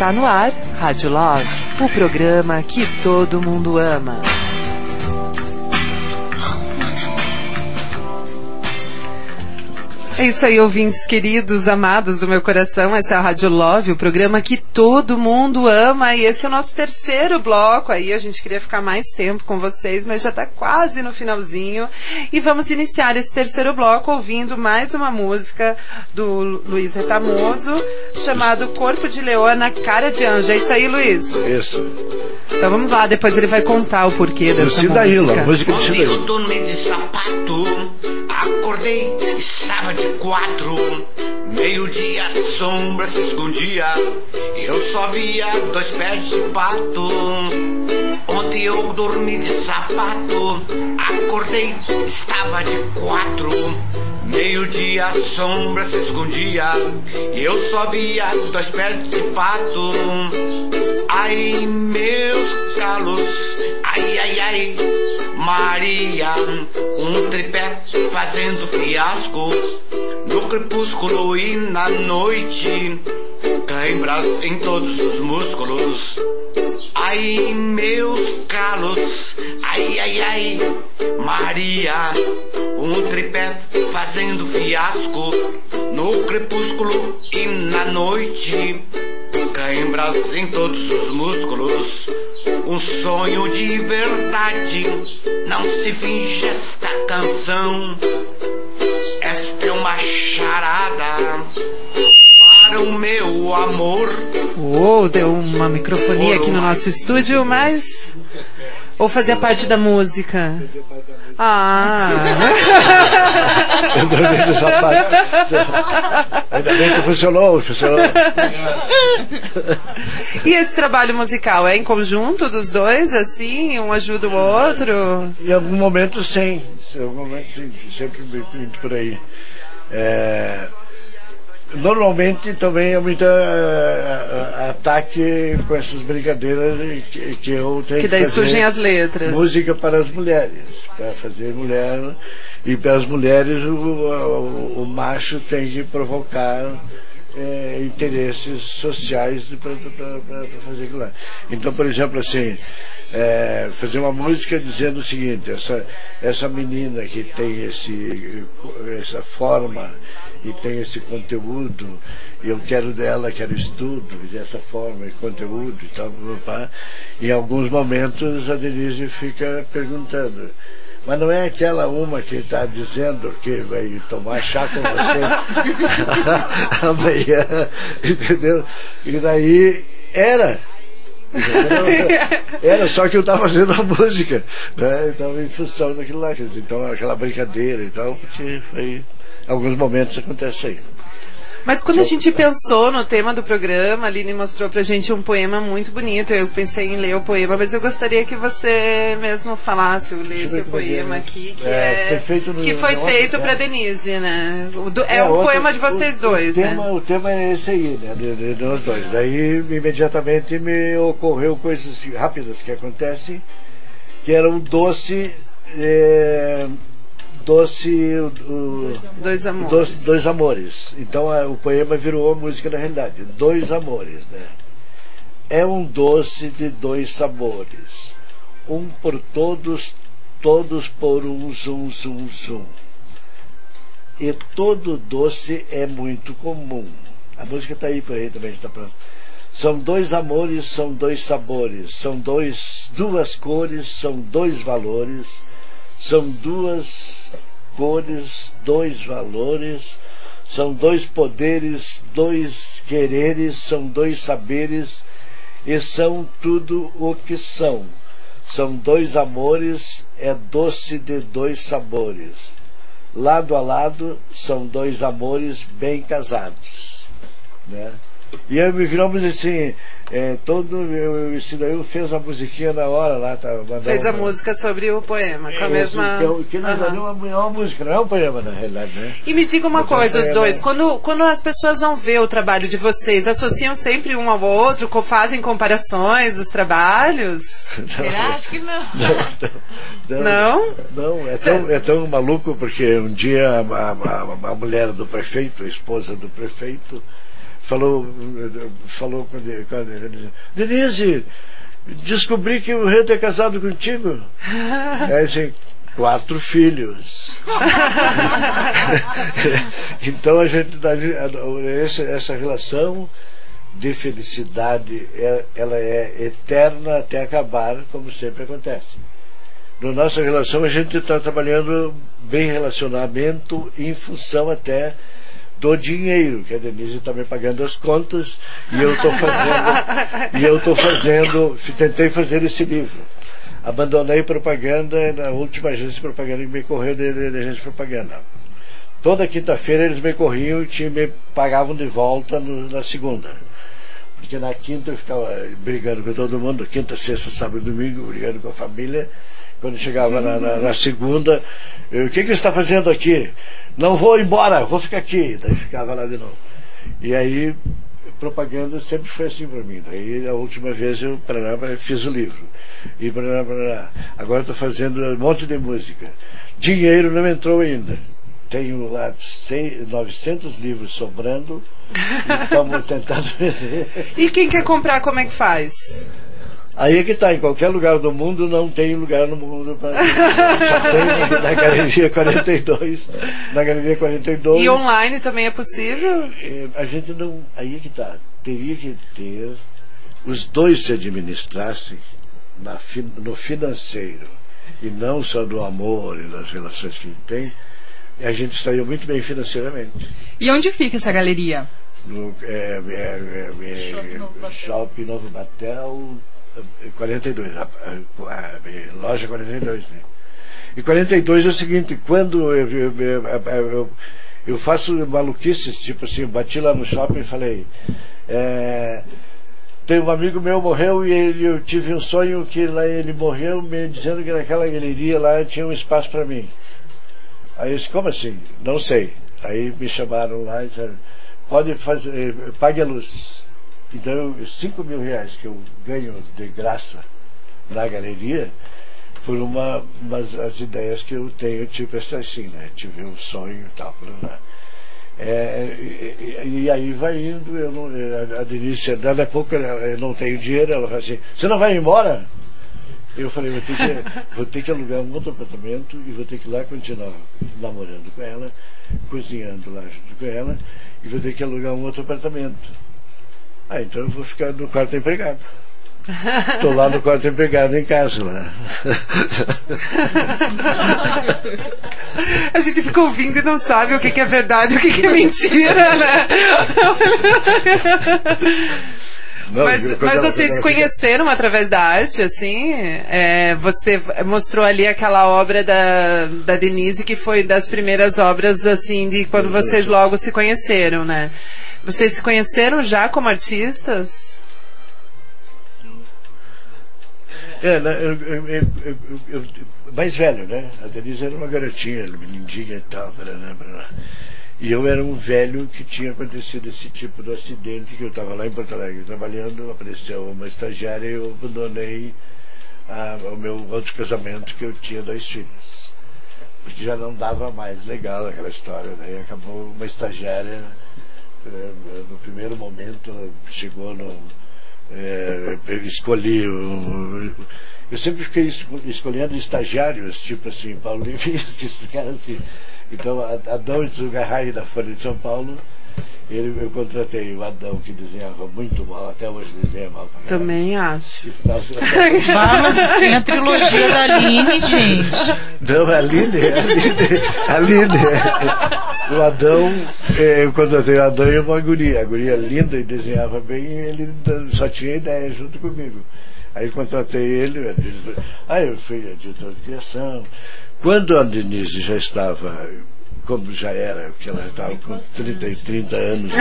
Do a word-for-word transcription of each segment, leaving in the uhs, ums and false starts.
Está no ar, Rádio Love, o programa que todo mundo ama. É isso aí, ouvintes queridos, amados do meu coração. Essa é a Rádio Love, o programa que todo mundo ama. E esse é o nosso terceiro bloco aí. A gente queria ficar mais tempo com vocês, mas já está quase no finalzinho. E vamos iniciar esse terceiro bloco ouvindo mais uma música do Luiz Retamoso, chamado Corpo de Leoa, Cara de Anjo. É isso aí, Luiz? Isso. Então vamos lá, depois ele vai contar o porquê dessa música. Cidaíla, música de Cidaíla. Eu dormi de sapato, acordei, estava de quatro. Meio-dia, a sombra se escondia, eu só via dois pés de pato. Ontem eu dormi de sapato, acordei, estava de quatro. Meio-dia, a sombra se escondia, eu só via dois pés de pato. Ai, meus calos, ai, ai, ai, Maria, um tripé fazendo fiasco, no crepúsculo e na noite, cãibras em todos os músculos. Ai, meus calos, ai, ai, ai, Maria, um tripé fazendo fiasco, no crepúsculo e na noite, cãibras em todos os músculos. Um sonho de verdade, não se finge esta canção. Esta é uma charada para o meu amor. Uou, deu uma microfonia aqui no nosso estúdio, mas... Ou fazia parte da música? Ah! Eu dormi de sapato. Ainda bem que funcionou, funcionou. E esse trabalho musical é em conjunto dos dois, assim? Um ajuda o outro? Em algum momento sim, em algum momento sim, sempre indo por aí. É... Normalmente também é muito uh, ataque com essas brincadeiras que, que eu tenho que, que daí fazer surgem as letras. Música para as mulheres, para fazer mulher, e para as mulheres o, o, o macho tem que provocar é, interesses sociais para fazer aquilo lá. Então, por exemplo, assim, é, fazer uma música dizendo o seguinte: essa, essa menina que tem esse, essa forma e tem esse conteúdo, e eu quero dela, quero estudo, dessa forma, e conteúdo e tal, em alguns momentos a Denise fica perguntando: mas não é aquela uma que está dizendo que vai tomar chá com você amanhã, entendeu? E daí era era só que eu estava fazendo a música, né? Então em função daquilo lá, então aquela brincadeira e tal, porque foi alguns momentos acontece aí. Mas quando a gente pensou no tema do programa, a Aline mostrou pra gente um poema muito bonito. Eu pensei em ler o poema, mas eu gostaria que você mesmo falasse, lesse o poema aqui, que, é, é, no, que foi feito pra Denise, né? O do, é, é um outro, poema de vocês o, dois, o né? Tema, o tema é esse aí, né? De, de, de nós dois. Daí imediatamente me ocorreu coisas rápidas que acontecem, que era um doce... É, Doce, o, dois amores. Dois, dois amores. Então a, o poema virou a música na realidade. Dois amores, né? É um doce de dois sabores. Um por todos, todos por um, zum, zum, zum. E todo doce é muito comum. A música está aí por aí também, está pronto. São dois amores, são dois sabores. São dois, duas cores, são dois valores. São duas cores, dois valores, são dois poderes, dois quereres, são dois saberes, e são tudo o que são. São dois amores, é doce de dois sabores. Lado a lado, são dois amores bem casados, né? E aí viramos assim, é, todo o Cidaíla fez a musiquinha na hora lá, tá, fez a uma... música sobre o poema, com a mesma... Que, que na verdade é uma, é uma música, não é um poema na realidade, né? E me diga uma Mas coisa, é, os dois, né? quando, quando as pessoas vão ver o trabalho de vocês, associam sempre um ao outro, fazem comparações dos trabalhos? Será? Acho que não. Não? Não, não, não é, tão, é tão maluco, porque um dia a, a, a mulher do prefeito, a esposa do prefeito, falou, falou com a Denise, Denise, descobri que o Rento é casado contigo. Aí assim, quatro filhos. Então a gente, essa, essa relação de felicidade, ela é eterna até acabar, como sempre acontece. Na nossa relação a gente está trabalhando bem relacionamento em função até do dinheiro, que a Denise está me pagando as contas e eu estou fazendo e eu estou fazendo, tentei fazer esse livro. Abandonei propaganda na última agência de propaganda que me correu de, de, de agência de propaganda. Toda quinta-feira eles me corriam e tinha, me pagavam de volta no, na segunda. Porque na quinta eu ficava brigando com todo mundo, quinta, sexta, sábado e domingo, brigando com a família. Quando chegava na, na, na segunda, eu, o que que você está fazendo aqui? Não vou embora, vou ficar aqui. Daí ficava lá de novo. E aí, propaganda sempre foi assim para mim. Daí a última vez eu parará, fiz o livro. E parará, parará. Agora estou fazendo um monte de música. Dinheiro não entrou ainda. Tenho lá seis, novecentos livros sobrando. E estamos tentando vender. E quem quer comprar, como é que faz? Aí é que está, em qualquer lugar do mundo não tem lugar no mundo para só tem na, na Galeria quarenta e dois, na Galeria quarenta e dois. E online também é possível? É, a gente não, aí é que está, teria que ter os dois se administrassem na, no financeiro e não só do amor e das relações que a gente tem, a gente estaria muito bem financeiramente. E onde fica essa galeria? No é, é, é, é, Shopping Novo Batel quarenta e dois, a, a, a, a loja quarenta e dois, né? E quarenta e dois é o seguinte, quando eu, eu, eu, eu, eu faço maluquices, tipo assim, bati lá no shopping e falei, é, tem um amigo meu morreu e ele, eu tive um sonho que lá ele morreu me dizendo que naquela galeria lá tinha um espaço para mim. Aí eu disse, como assim? Não sei. Aí me chamaram lá e disseram, pode fazer, pague a luz. Então, cinco mil reais que eu ganho de graça na galeria, por uma, umas as ideias que eu tenho, tipo essa assim, né? Tive um sonho e tal. É, e, e aí vai indo, eu não, a Denise, daqui a pouco eu não tenho dinheiro, ela fala assim, você não vai embora? Eu falei, vou ter, que, vou ter que alugar um outro apartamento e vou ter que ir lá continuar namorando com ela, cozinhando lá junto com ela, e vou ter que alugar um outro apartamento. Ah, então eu vou ficar no quarto empregado. Estou lá no quarto empregado em casa, né? A gente fica ouvindo e não sabe o que, que é verdade e o que, que é mentira, né? Não, mas, mas vocês se conheceram através da arte, assim? É, você mostrou ali aquela obra da, da Denise, que foi das primeiras obras, assim, de quando vocês logo se conheceram, né? Vocês se conheceram já como artistas? É, eu, eu, eu, eu, mais velho, né? A Denise era uma garotinha, menindinha e tal. Blá, blá, blá. E eu era um velho que tinha acontecido esse tipo de acidente, que eu estava lá em Porto Alegre trabalhando, apareceu uma estagiária e eu abandonei a, o meu outro casamento, que eu tinha dois filhos. Porque já não dava mais legal aquela história, né? E acabou uma estagiária. No primeiro momento ela chegou no é, eu escolhi o, eu sempre fiquei escolhendo estagiários tipo assim, Paulo Levias, que esse cara assim. Então Adão Itsugarrai da Folha de São Paulo, ele, eu contratei o Adão, que desenhava muito mal, até hoje desenha mal pra caramba. Também acho. Vamos, tem a trilogia da Aline, gente. Não, a Aline, a Aline, a Aline. O Adão, eu contratei o Adão e uma guria. A guria linda e desenhava bem, e ele só tinha ideia junto comigo. Aí contratei ele, aí eu fui editor de criação. Quando a Denise já estava, como já era, porque ela já estava com trinta e trinta anos,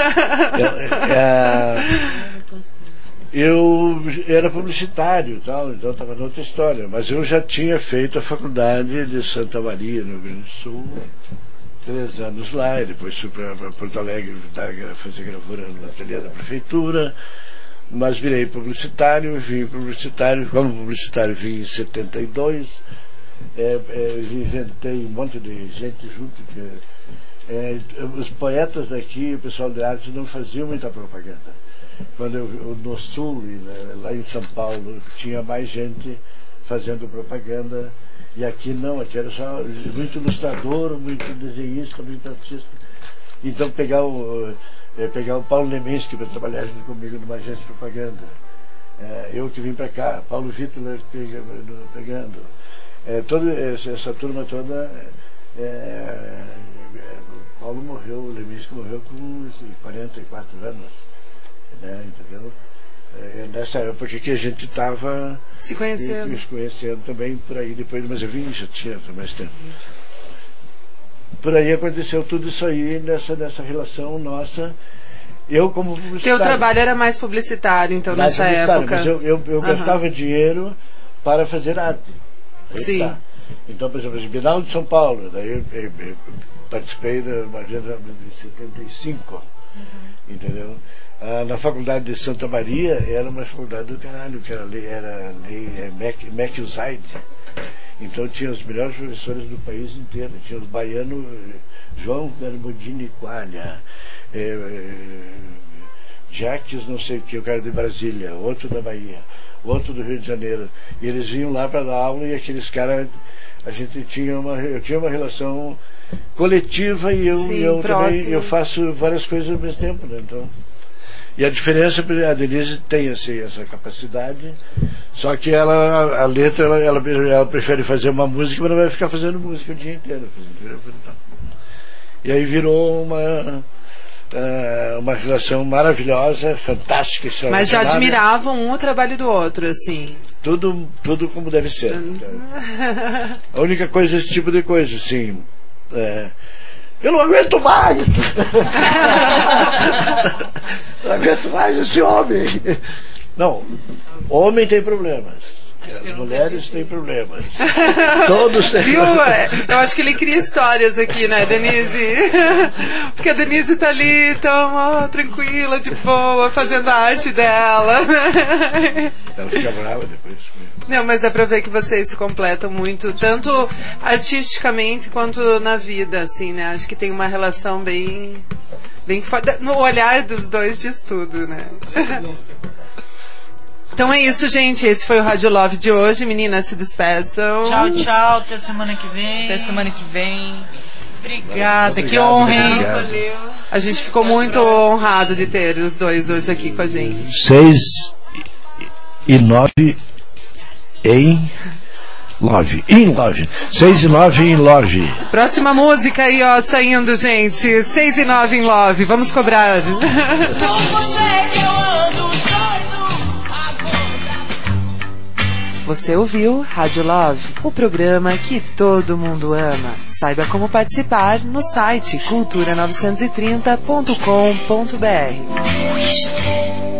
é, eu era publicitário e tal, então estava na outra história, mas eu já tinha feito a faculdade de Santa Maria, no Rio Grande do Sul, três anos lá, e depois fui para Porto Alegre fazer gravura no ateliê da prefeitura, mas virei publicitário, vim publicitário, como publicitário vim em setenta e dois. É, é, inventei um monte de gente junto, que É, os poetas daqui, o pessoal de arte não faziam muita propaganda. Quando eu, eu no sul, né, lá em São Paulo, tinha mais gente fazendo propaganda, e aqui não, aqui era só muito ilustrador, muito desenhista, muito artista. Então pegar o, é, pegar o Paulo Leminski para trabalhar junto comigo numa agência de propaganda, é, eu que vim para cá, Paulo Vitor pegando, é, toda essa, essa turma toda. É, é, Paulo morreu, o Leminski morreu com quarenta e quatro anos, né, entendeu? É, nessa época que a gente estava se conhecendo. se conhecendo também por aí depois, mas eu vim, já tinha mais tempo. Por aí aconteceu tudo isso aí nessa, nessa relação nossa. Eu como publicitário. Seu trabalho era mais publicitário, então, mais nessa época. Mas eu, eu, eu uhum. gastava dinheiro para fazer arte. Aí sim. Tá. Então, por exemplo, a Bienal de São Paulo, daí eu, eu, eu participei da agenda de setenta e cinco, uhum. entendeu? Ah, na faculdade de Santa Maria era uma faculdade do caralho, que era lei, era lei é, Mac-Usaid. Então tinha os melhores professores do país inteiro. Tinha os baianos, João Garbodini Qualha, é, é, Jacques não sei o que, o cara de Brasília, outro da Bahia, outro do Rio de Janeiro. E eles vinham lá para dar aula, e aqueles caras, a gente tinha uma, eu tinha uma relação coletiva, e eu, sim, eu também eu faço várias coisas ao mesmo tempo, né? Então, e a diferença, a Denise tem assim, essa capacidade, só que ela, a letra, ela, ela, ela prefere fazer uma música, mas não vai ficar fazendo música o dia inteiro. E aí virou uma, uma relação maravilhosa, fantástica. Mas já admiravam um o trabalho do outro, assim? Tudo, tudo como deve ser. A única coisa, esse tipo de coisa, assim... É, eu não aguento mais! Não aguento mais esse homem! Não, homem tem problemas. As mulheres têm problemas. Todos têm Viu? problemas. Eu acho que ele cria histórias aqui, né, Denise? Porque a Denise tá ali tão ó, tranquila, de boa, fazendo a arte dela. Ela fica brava depois. Não, mas dá pra ver que vocês se completam muito, tanto artisticamente quanto na vida, assim, né? Acho que tem uma relação bem, bem forte. No olhar dos dois diz tudo, né? Então é isso, gente. Esse foi o Rádio Love de hoje. Meninas, se despeçam. Tchau, tchau. Até semana que vem. Até semana que vem. Obrigada. Obrigado, que honra, hein? Valeu. A gente ficou muito honrado de ter os dois hoje aqui com a gente. Seis e nove em Love. In Love. Seis e nove em Love. Próxima música aí, ó, saindo, gente. Seis e nove em Love. Vamos cobrar. Você ouviu Rádio Love, o programa que todo mundo ama. Saiba como participar no site cultura novecentos e trinta ponto com ponto br.